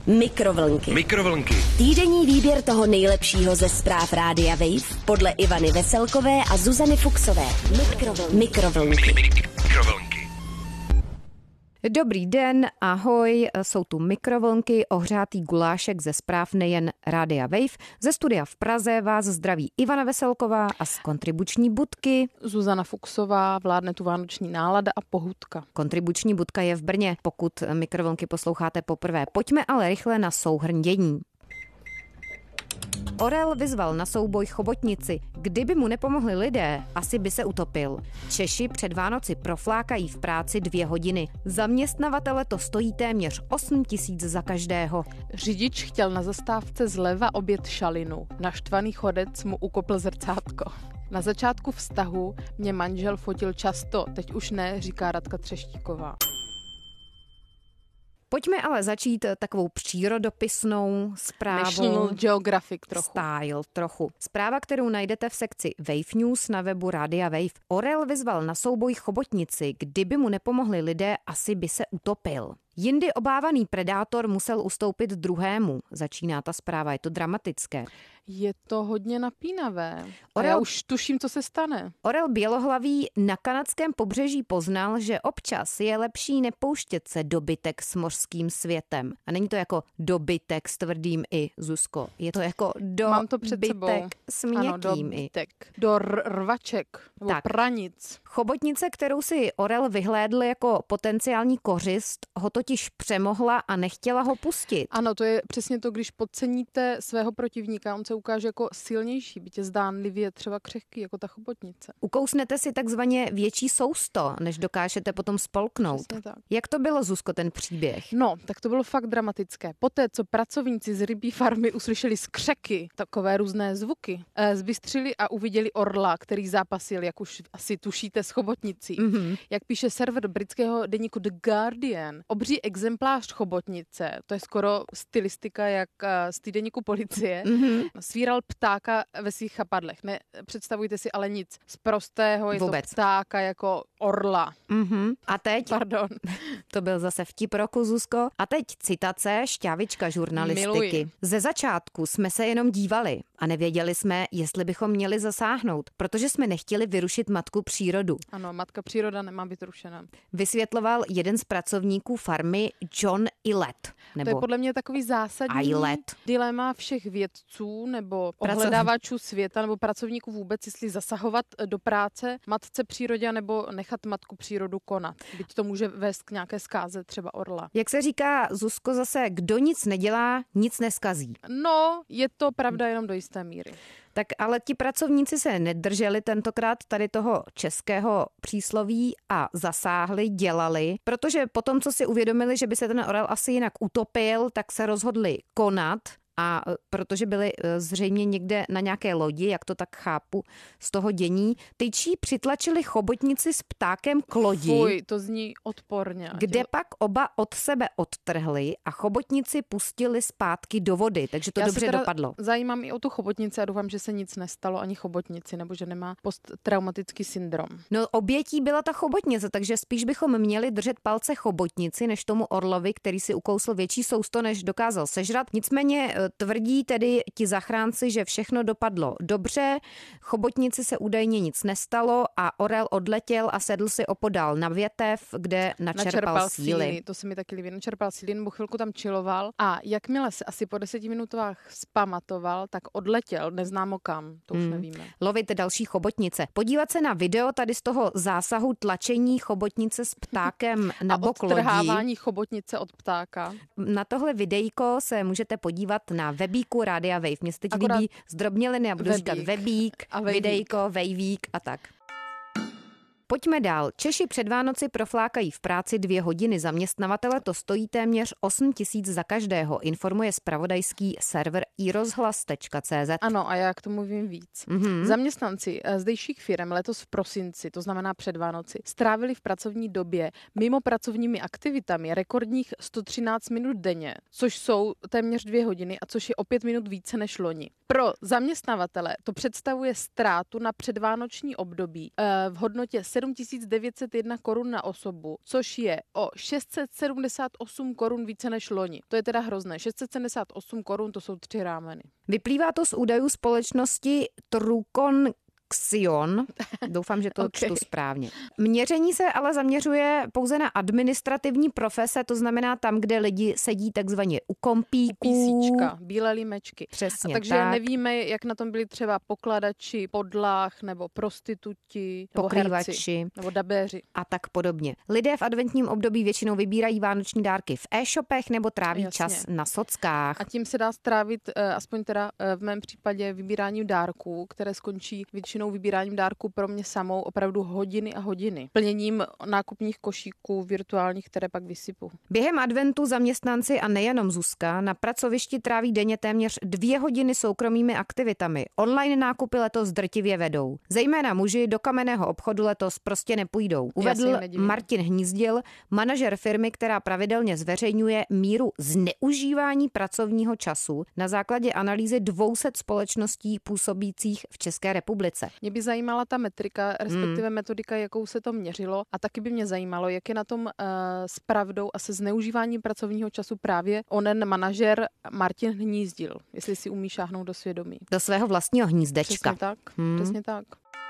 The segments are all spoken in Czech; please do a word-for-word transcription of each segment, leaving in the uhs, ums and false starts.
Mikrovlnky. Mikrovlnky. Týdenní výběr toho nejlepšího ze zpráv Rádia Wave podle Ivany Veselkové a Zuzany Fuxové. Mikrovlnky. Mikrovlnky. Mikrovlnky. Dobrý den, ahoj, jsou tu mikrovlnky, ohřátý gulášek ze zpráv nejen Rádia Wave. Ze studia v Praze vás zdraví Ivana Veselková a z kontribuční budky Zuzana Fuxová, vládne tu vánoční nálada a pohůdka. Kontribuční budka je v Brně, pokud mikrovlnky posloucháte poprvé. Pojďme ale rychle na souhrn dění. Orel vyzval na souboj chobotnici. Kdyby mu nepomohli lidé, asi by se utopil. Češi před Vánoci proflákají v práci dvě hodiny. Zaměstnavatele to stojí téměř osm tisíc za každého. Řidič chtěl na zastávce zleva objet šalinu. Naštvaný chodec mu ukopl zrcátko. Na začátku vztahu mě manžel fotil často, teď už ne, říká Radka Třeštíková. Pojďme ale začít takovou přírodopisnou zprávou. National Geographic trochu. Style trochu. Zpráva, kterou najdete v sekci Wave News na webu Rádia Wave. Orel vyzval na souboj chobotnici. Kdyby mu nepomohli lidé, asi by se utopil. Jindy obávaný predátor musel ustoupit druhému. Začíná ta zpráva, je to dramatické. Je to hodně napínavé. Orel, a já už tuším, co se stane. Orel bělohlavý na kanadském pobřeží poznal, že občas je lepší nepouštět se dobytek s mořským světem. A není to jako dobytek s tvrdým i, Zuzko. Je to jako Mám to před sebou. dobytek s měkkým ano, dobytek. I. Do r- rvaček nebo tak. pranic. Chobotnice, kterou si Orel vyhlédl jako potenciální kořist, ho totiž přemohla a nechtěla ho pustit. Ano, to je přesně to, když podceníte svého protivníka, on se ukáže jako silnější, bytě zdánlivě třeba křehký, jako ta chobotnice. Ukousnete si takzvaně větší sousto, než dokážete potom spolknout. Tak. Jak to bylo, Zuzko, ten příběh? No, tak to bylo fakt dramatické. Poté, co pracovníci z rybí farmy uslyšeli skřeky, takové různé zvuky, zbystřili a uviděli orla, který zápasil, jak už asi tušíte, s chobotnicí. Mm-hmm. Jak píše server britského deníku The Guardian, obří exemplář chobotnice, to je skoro stylistika jak z týdeníku Policie, mm-hmm. svíral ptáka ve svých chapadlech. Ne, představujte si ale nic z prostého, je Vůbec. to ptáka jako orla. Mm-hmm. A teď? Pardon. To byl zase vtip roku, Zuzko. A teď citace šťávička žurnalistiky. Miluji. Ze začátku jsme se jenom dívali a nevěděli jsme, jestli bychom měli zasáhnout, protože jsme nechtěli vyrušit matku přírodu. Ano, matka příroda nemá být rušena. Vysvětloval jeden z pracovníků farmy John Ilett. Nebo to je podle mě takový zásadní Ilett. dilema všech vědců nebo ohledávačů světa nebo pracovníků vůbec, jestli zasahovat do práce matce přírodě nebo nechat matku přírodu konat. Byť to může vést k nějaké zkáze třeba orla. Jak se říká, Zuzko, zase, kdo nic nedělá, nic neskazí. No, je to pravda jenom do jisté míry. Tak ale ti pracovníci se nedrželi tentokrát tady toho českého přísloví a zasáhli, dělali, protože potom, co si uvědomili, že by se ten orel asi jinak utopil, tak se rozhodli konat. A protože byli zřejmě někde na nějaké lodi, jak to tak chápu z toho dění, tyčí přitlačili chobotnici s ptákem k lodi. Fuj, to zní odporně. Kde pak oba od sebe odtrhli a chobotnici pustili zpátky do vody, takže to Já dobře se teda dopadlo. Zajímám i o tu chobotnici a doufám, že se nic nestalo ani chobotnici, nebo že nemá posttraumatický syndrom. No, obětí byla ta chobotnice, takže spíš bychom měli držet palce chobotnici, než tomu orlovi, který si ukousl větší sousto, než dokázal sežrat. Nicméně tvrdí tedy ti zachránci, že všechno dopadlo dobře, chobotnici se údajně nic nestalo a orel odletěl a sedl si opodál na větev, kde načerpal, načerpal síly. síly. To se mi taky líbí. Načerpal síly, nebo chvilku tam čiloval a jakmile se asi po deseti minutách zpamatoval, tak odletěl neznámo kam, to už hmm. nevíme. Lovit další chobotnice. Podívat se na video tady z toho zásahu tlačení chobotnice s ptákem na a bok lodi. odtrhávání chobotnice od ptáka. Na tohle videjko se můžete podívat na webíku Rádia Wave. Mně se teď Akorát líbí zdrobněliny a budu webík. říkat webík, A vejvík. videjko, vejvík a tak. Pojďme dál. Češi před Vánoci proflákají v práci dvě hodiny. Zaměstnavatele to stojí téměř osm tisíc za každého, informuje zpravodajský server i rozhlas tečka cé zet. Ano, a já k tomu vím víc. Mm-hmm. Zaměstnanci zdejších firem letos v prosinci, to znamená před Vánoci, strávili v pracovní době mimo pracovními aktivitami rekordních sto třináct minut denně, což jsou téměř dvě hodiny a což je o pět minut více než loni. Pro zaměstnavatele to představuje ztrátu na předvánoční období v hodnotě sedm tisíc devět set jedna korun na osobu, což je o šest set sedmdesát osm korun více než loni. To je teda hrozné. šest set sedmdesát osm korun, to jsou tři rámeny. Vyplývá to z údajů společnosti Trukon Xion. Doufám, že to okay. čtu správně. Měření se ale zaměřuje pouze na administrativní profese, to znamená tam, kde lidi sedí takzvaně u kompíků. Písíčka, bílé límečky. Přesně a takže tak. nevíme, jak na tom byli třeba pokladači, podlah, nebo prostituti, nebo pokrývači, herci, nebo dabéři. A tak podobně. Lidé v adventním období většinou vybírají vánoční dárky v e-shopech nebo tráví Jasně. čas na sockách. A tím se dá strávit, aspoň teda v mém případě, vybíráním dárků, které skončí většinou vybíráním dárků pro mě samou opravdu hodiny a hodiny. Plněním nákupních košíků virtuálních, které pak vysypu. Během adventu zaměstnanci a nejenom Zuzka na pracovišti tráví denně téměř dvě hodiny soukromými aktivitami. Online nákupy letos drtivě vedou. Zejména muži do kamenného obchodu letos prostě nepůjdou. Uvedl Martin Hnízdil, manažer firmy, která pravidelně zveřejňuje míru zneužívání pracovního času na základě analýzy dvou set společností působících v České republice. Mě by zajímala ta metrika, respektive hmm. metodika, jakou se to měřilo, a taky by mě zajímalo, jak je na tom uh, s pravdou a se zneužíváním pracovního času právě onen manažer Martin Hnízdil, jestli si umí šáhnout do svědomí. Do svého vlastního hnízdečka. Přesně tak, hmm. přesně tak.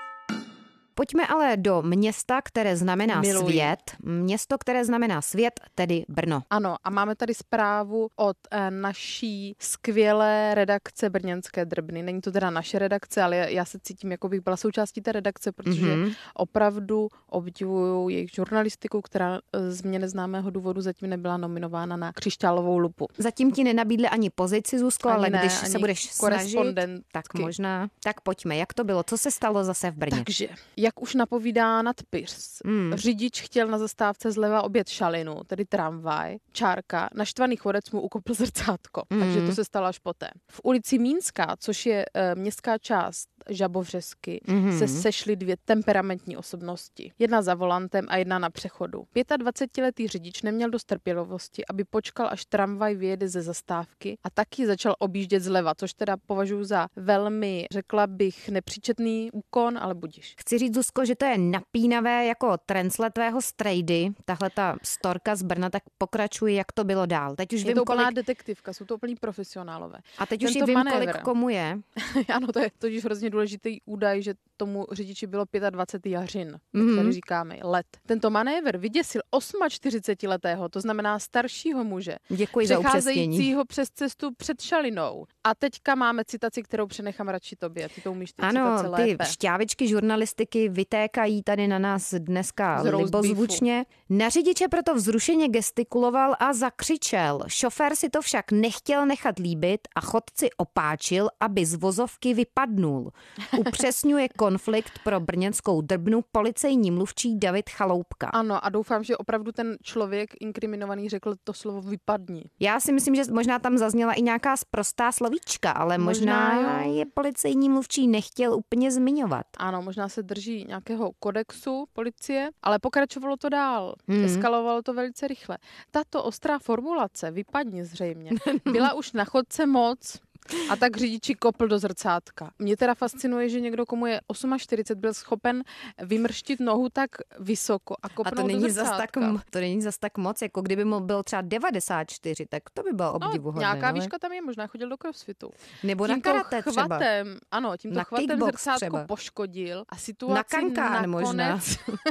Pojďme ale do města, které znamená Miluji. svět. Město, které znamená svět, tedy Brno. Ano, a máme tady zprávu od e, naší skvělé redakce Brněnské drbny. Není to teda naše redakce, ale já se cítím, jako bych byla součástí té redakce, protože mm-hmm. opravdu obdivuju jejich žurnalistiku, která z mě neznámého důvodu zatím nebyla nominována na křišťálovou lupu. Zatím ti nenabídli ani pozici, Zuzko, ani ale ne, když se budeš snažit, tak možná. Tak pojďme, jak to bylo? Co se stalo zase v Brně? Takže, jak už napovídá nadpis, mm. řidič chtěl na zastávce zleva objet šalinu, tedy tramvaj, čárka, naštvaný chodec mu ukopl zrcátko, mm. takže to se stalo až poté. V ulici Mínská, což je e, městská část Žabovřesky, mm. se sešly dvě temperamentní osobnosti. Jedna za volantem a jedna na přechodu. dvacetiletý řidič neměl dost trpělivosti, aby počkal, až tramvaj vyjede ze zastávky, a taky začal objíždět zleva, což teda považuji za velmi, řekla bych, nepříčetný úkon, ale budiš. Chci říct, Zuzko, že to je napínavé jako trensle tvého strejdy. Tahle ta storka z Brna, tak pokračuje, jak to bylo dál. Teď už je vím, to úplná kolik... detektivka, jsou to úplní profesionálové. A teď Tento už vím, manévr. kolik komu je. Ano, to je totiž hrozně důležitý údaj, že tomu řidiči bylo dvacet pět jařin, mm-hmm. jak tady říkáme, let. Tento manévr vyděsil čtyřicetiosmiletého, to znamená staršího muže, Děkuji za upřesnění, přecházejícího přes cestu před šalinou. A teďka máme citaci, kterou přenechám radši tobě. Ty to umíš ty ano, citace lépe. Ano, ty šťávičky žurnalistiky vytékají tady na nás dneska libozvučně. Na řidiče proto vzrušeně gestikuloval a zakřičel. Šofér si to však nechtěl nechat líbit a chodci opáčil, aby z vozovky vypadnul. Upřesňuje konflikt pro brněnskou drbnu policejní mluvčí David Chaloupka. Ano, a doufám, že opravdu ten člověk inkriminovaný řekl to slovo vypadni. Já si myslím, že možná tam zazněla i nějaká sprostá slovíčka, ale možná, možná je policejní mluvčí nechtěl úplně zmiňovat. Ano, možná se drží nějakého kodexu policie, ale pokračovalo to dál. Hmm. Eskalovalo to velice rychle. Tato ostrá formulace, vypadni zřejmě, byla už na chodce moc. A tak řidiči kopl do zrcátka. Mě teda fascinuje, že někdo, komu je čtyřicet osm, byl schopen vymrštit nohu tak vysoko a kopnout a to není do zrcátka. Zas tak, to není zas tak moc, jako kdyby mu byl třeba devadesát čtyři, tak to by bylo obdivuhodné. No, nějaká ale... výška tam je, možná chodil do crossfitu. Nebo tímto na karate třeba. Chvatem, ano, tímto na chvatem zrcátko třeba. poškodil a situaci na kankán nakonec, možná.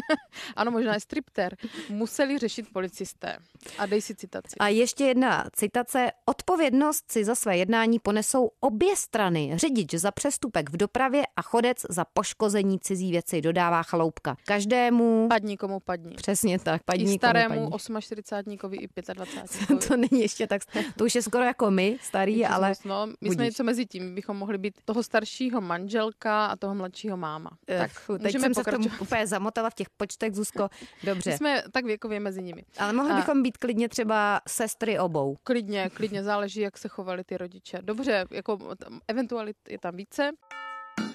ano, možná je stripter, museli řešit policisté. A dej si citaci. A ještě jedna citace. Odpovědnost si za své jednání ponesou obě strany. Řidič za přestupek v dopravě a chodec za poškození cizí věci, dodává Chaloupka. Každému... Padni komu padni. Přesně tak. Padni I starému čtyřicátníkovi i dvacátníkovi. To není ještě tak... To už je skoro jako my, starý, ale... No, my budíš. Jsme něco mezi tím. Bychom mohli být toho staršího manželka a toho mladšího máma. Uh, tak fuh, teď jsem pokračovat. se v tom úplně zamotala v těch počtech, Zuzko. Dobře. My jsme tak věkově mezi nimi. Ale mohli a... bychom být klidně třeba sestry obou. Klidně, klidně. Záleží, jak se chovali ty rodiče. Dobře, jako eventualit je tam více.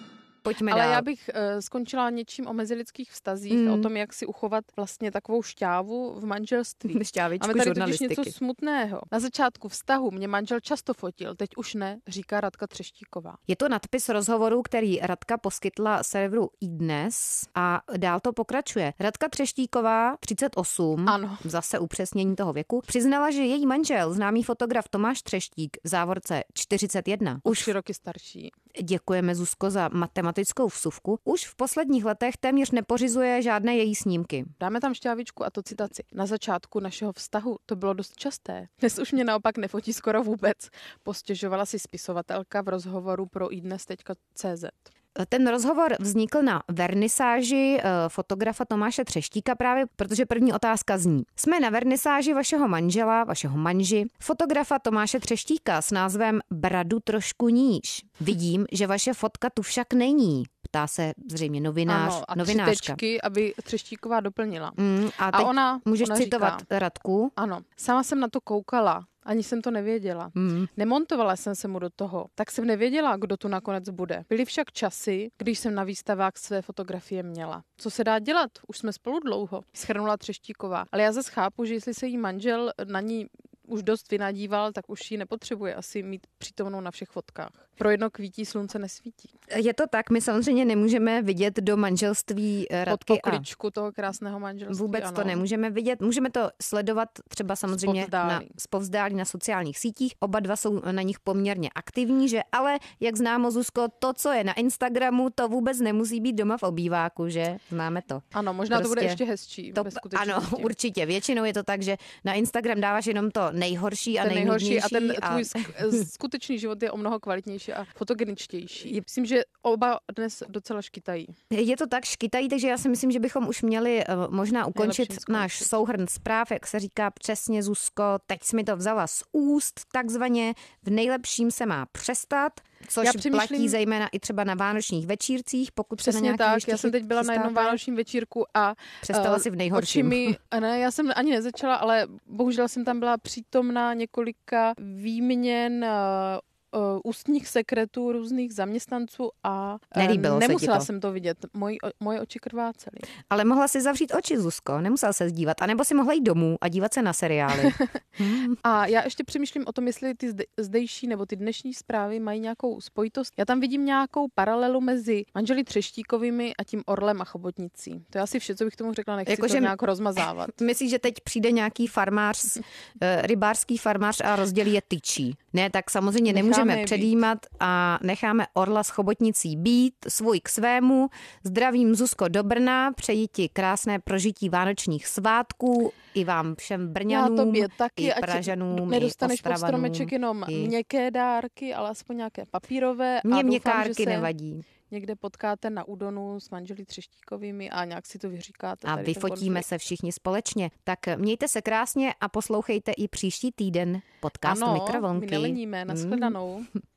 Pojďme Ale dál. já bych uh, skončila něčím o mezilidských vztazích, mm. o tom, jak si uchovat vlastně takovou šťávu v manželství. Šťávičku Máme tady totiž žurnalistiky. něco smutného. Na začátku vztahu mě manžel často fotil, teď už ne, říká Radka Třeštíková. Je to nadpis rozhovoru, který Radka poskytla serveru iDnes a dál to pokračuje. Radka Třeštíková, třicet osm, ano. zase upřesnění toho věku, přiznala, že její manžel, známý fotograf Tomáš Třeštík, v závorce čtyřicet jedna, už tři roky starší. Děkujeme, Zuzko, za matematickou vsuvku. Už v posledních letech téměř nepořizuje žádné její snímky. Dáme tam šťávičku a to citaci. Na začátku našeho vztahu to bylo dost časté. Dnes už mě naopak nefotí skoro vůbec. Postěžovala si spisovatelka v rozhovoru pro iDnes tečka cé zet. Ten rozhovor vznikl na vernisáži fotografa Tomáše Třeštíka právě, protože první otázka zní. Jsme na vernisáži vašeho manžela, vašeho manži, fotografa Tomáše Třeštíka s názvem Bradu trošku níž. Vidím, že vaše fotka tu však není. Ptá se zřejmě novinář, ano, a novinářka. tři tečky, aby Třeštíková doplnila. Mm, a teď a ona, můžeš ona citovat říká, Radku. Ano, sama jsem na to koukala. Ani jsem to nevěděla. Mm. Nemontovala jsem se mu do toho, tak jsem nevěděla, kdo tu nakonec bude. Byly však časy, když jsem na výstavách své fotografie měla. Co se dá dělat? Už jsme spolu dlouho, shrnula Třeštíková. Ale já zase chápu, že jestli se jí manžel na ní už dost vynadíval, tak už ji nepotřebuje asi mít přítomnou na všech fotkách. Pro jedno kvítí slunce nesvítí. Je to tak, my samozřejmě nemůžeme vidět do manželství Radky pod pokličku toho krásného manželství. Vůbec ano. to nemůžeme vidět. Můžeme to sledovat třeba samozřejmě zpovzdálí. na, zpovzdálí na sociálních sítích. Oba dva jsou na nich poměrně aktivní, že ale, jak známo, Zuzko, to, co je na Instagramu, to vůbec nemusí být doma v obýváku, že? Známe to. Ano, možná prostě to bude ještě hezčí. To, ano, určitě. Většinou je to tak, že na Instagram dáváš jenom to nejhorší a ten nejhorší a ten a... tvůj skutečný život je o mnoho kvalitnější a fotogeničtější. Myslím, že oba dnes docela škytají. Je to tak, škytají, takže já si myslím, že bychom už měli uh, možná ukončit náš souhrn zpráv, jak se říká přesně, Zuzko. Teď jsi mi to vzala z úst, takzvaně v nejlepším se má přestat, což přemýšlím... platí zejména i třeba na vánočních večírcích, pokud přesně se na nějaký tak, já jsem teď byla na jednom vánočním večírku a přestala uh, si v nejhorším. Očimi, ne, já jsem ani nezačala, ale bohužel jsem tam byla přítomná několika výměn uh, Uh, ústních sekretů různých zaměstnanců a Nelíbilo nemusela se ti to. jsem to vidět. Moji, moje oči krvácely. Ale mohla si zavřít oči, Zuzko, nemusela se dívat. A nebo si mohla jít domů a dívat se na seriály. hmm. A já ještě přemýšlím o tom, jestli ty zde, zdejší nebo ty dnešní zprávy mají nějakou spojitost. Já tam vidím nějakou paralelu mezi manželi Třeštíkovými a tím Orlem a Chobotnicí. To je asi vše, co bych tomu řekla, nechci jako, to nějak rozmazávat. Myslíš, že teď přijde nějaký farmář, rybářský farmář a rozdělí je tyčí? Ne, tak samozřejmě nemůžeme Můžeme předjímat a necháme Orla s Chobotnicí být, svůj k svému. Zdravím, Zuzko, do Brna, přeji ti krásné prožití vánočních svátků i vám všem Brňanům, Já tobě taky, i Pražanům, nedostaneš i pod stromeček jenom i... měkké dárky, ale aspoň nějaké papírové. Mně a měkkárky doufám, že nevadí. Někde potkáte na Udonu s manželi Třeštíkovými a nějak si to vyříkáte. A vyfotíme se všichni společně. Tak mějte se krásně a poslouchejte i příští týden podcast ano, Mikrovlnky. Ano, my neleníme, nashledanou.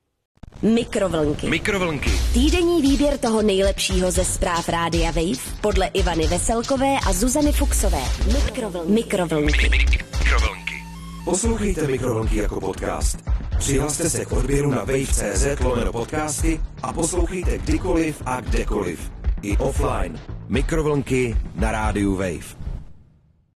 Mikrovlnky. Mikrovlnky. Týdenní výběr toho nejlepšího ze zpráv Rádia Wave podle Ivany Veselkové a Zuzany Fuksové. Mikrovlnky. Mikrovlnky. Mikrovlnky. Poslouchejte Mikrovlnky jako podcast. Přihlaste se k odběru na wave tečka cé zet lomeno podcasty a poslouchejte kdykoliv a kdekoliv. I offline. Mikrovlnky na rádiu Wave.